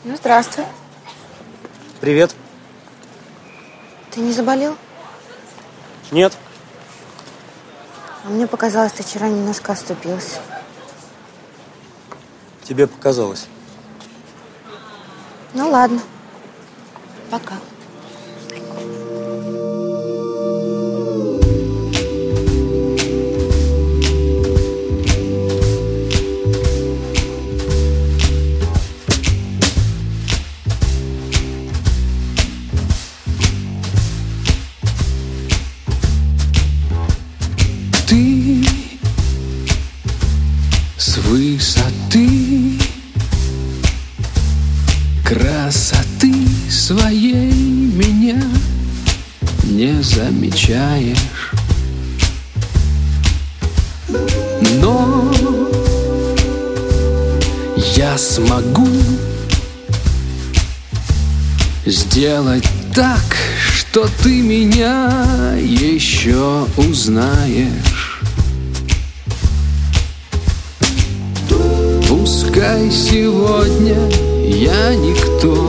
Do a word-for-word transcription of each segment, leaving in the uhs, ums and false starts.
Ну, здравствуй. Привет. Ты не заболел? Нет. А мне показалось, ты вчера немножко оступился. Тебе показалось. Ну, ладно. Пока. Ты с высоты красоты своей меня не замечаешь, но я смогу сделать так, что ты меня еще узнаешь. Пускай сегодня я никто,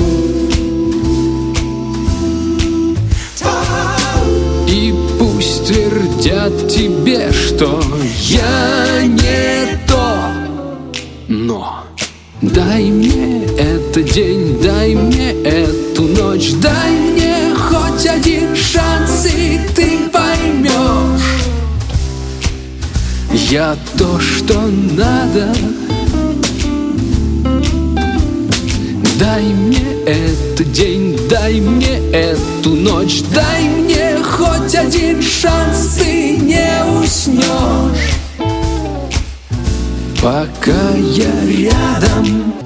и пусть твердят тебе, что я не то, но дай мне этот день, дай мне эту ночь, дай мне хоть один шанс, и ты поймешь, я то, что надо. Дай мне этот день, дай мне эту ночь, дай мне хоть один шанс, ты не уснешь, пока я рядом.